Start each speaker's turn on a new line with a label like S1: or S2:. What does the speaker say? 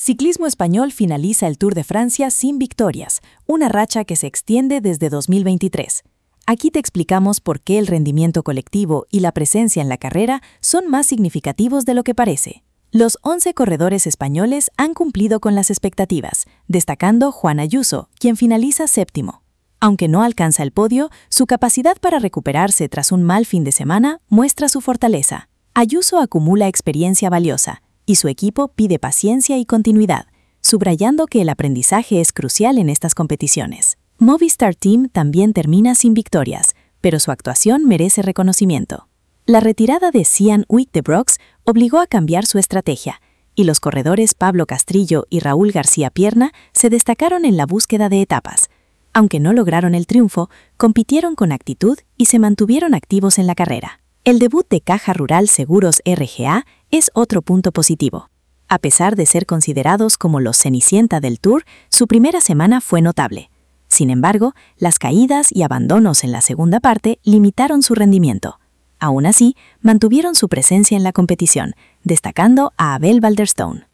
S1: Ciclismo español finaliza el Tour de Francia sin victorias, una racha que se extiende desde 2023. Aquí te explicamos por qué el rendimiento colectivo y la presencia en la carrera son más significativos de lo que parece. Los 11 corredores españoles han cumplido con las expectativas, destacando Juan Ayuso, quien finaliza séptimo. Aunque no alcanza el podio, su capacidad para recuperarse tras un mal fin de semana muestra su fortaleza. Ayuso acumula experiencia valiosa, y su equipo pide paciencia y continuidad, subrayando que el aprendizaje es crucial en estas competiciones. Movistar Team también termina sin victorias, pero su actuación merece reconocimiento. La retirada de Sian Uijtdebroeks obligó a cambiar su estrategia, y los corredores Pablo Castrillo y Raúl García Pierna se destacaron en la búsqueda de etapas. Aunque no lograron el triunfo, compitieron con actitud y se mantuvieron activos en la carrera. El debut de Caja Rural Seguros RGA es otro punto positivo. A pesar de ser considerados como los Cenicienta del Tour, su primera semana fue notable. Sin embargo, las caídas y abandonos en la segunda parte limitaron su rendimiento. Aún así, mantuvieron su presencia en la competición, destacando a Abel Balderstone.